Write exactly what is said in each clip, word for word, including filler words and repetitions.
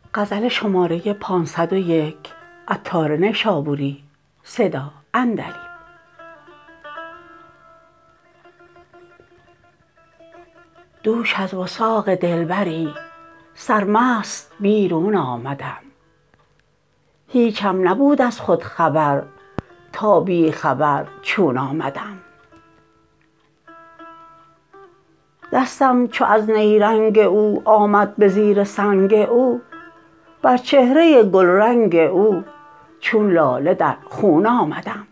غزل شماره پانصد و یک عطار نشابوری صدا عندلیب. دوش از وثاق دلبری سرمست بیرون آمدم، هیچم نبود از خود خبر تا بی خبر چون آمدم. دستم چو از نیرنگ او آمد به زیر سنگ او، بر چهره گلرنگ او چون لاله در خون آمدم.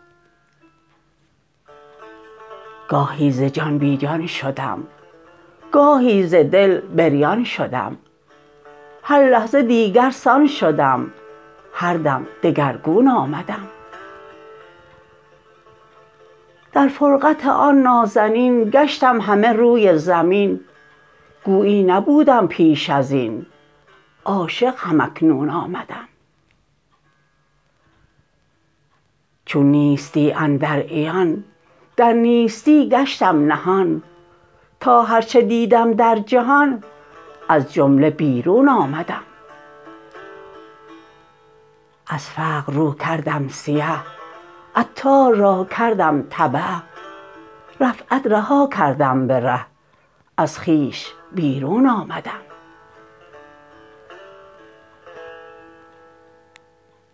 گاهی ز جان بی جان شدم، گاهی ز دل بریان شدم، هر لحظه دیگر سان شدم، هر دم دگرگون آمدم. در فرقت آن نازنین گشتم همه روی زمین، گویی نبودم پیش از این، عاشق هم اکنون آمدم. چون نیستی اندر عیان در نیستی گشتم نهان، تا هر چه دیدم در جهان از جمله بیرون آمدم. از فقر رو کردم سیه، عطار را کردم تبه، رفعت رها کردم به ره، از خویش بیرون آمدم.